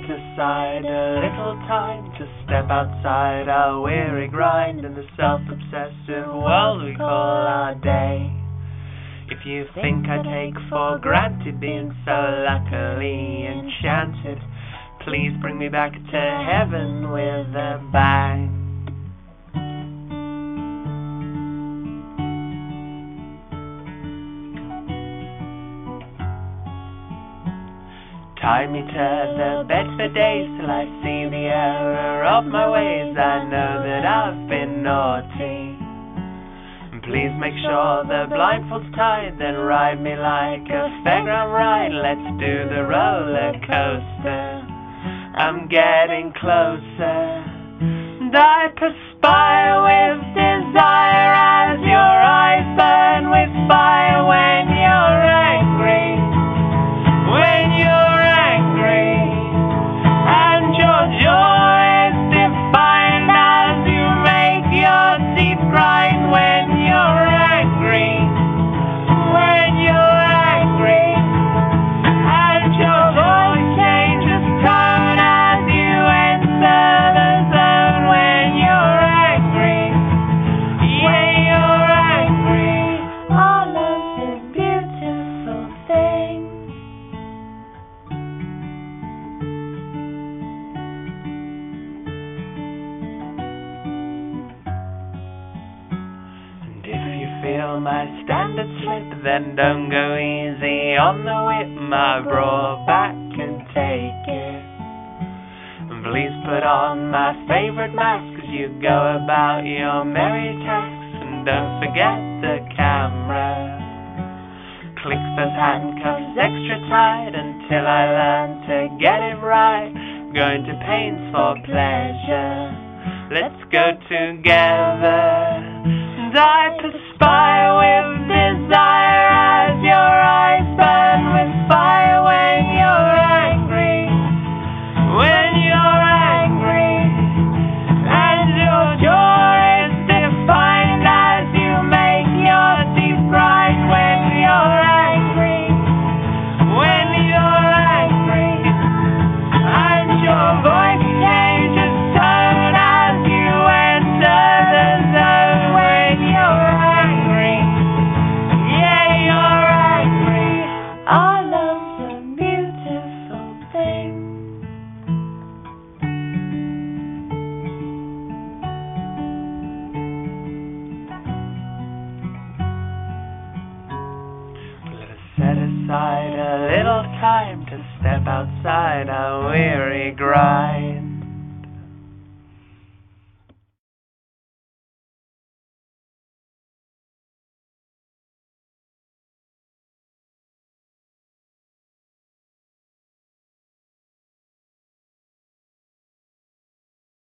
aside a little time to step outside our weary grind in the self-obsessive world we call our day. If you think I take for granted being so luckily enchanted, please bring me back to heaven with a bang. Tie me to the bed for days till I see the error of my ways. I know that I've been naughty. Please make sure the blindfold's tied, then ride me like a fairground ride. Let's do the roller coaster. I'm getting closer, and I perspire with desire as your eyes burn with fire when you're angry. When you're angry, and your joy is defined as you make your teeth grind. When you're angry, when you're angry, and your voice changes tone as you enter the zone. When you're angry, when you're angry, all of the beautiful things. Feel my standard slip, then don't go easy on the whip. My bra back and take it. And please put on my favorite mask as you go about your merry tasks. And don't forget the camera. Click those handcuffs extra tight until I learn to get it right. Going to pains for pleasure. Let's go together. And I perspire with desire as your eyes burn with fire. When you're angry, when you're angry, and your joy is defined as you make your teeth grind. When you're angry, when you're angry, and your voice changes tone as you enter the zone. When you're angry, yeah, you're angry, all of the beautiful things. Let us set aside a little time to step outside our weary grind.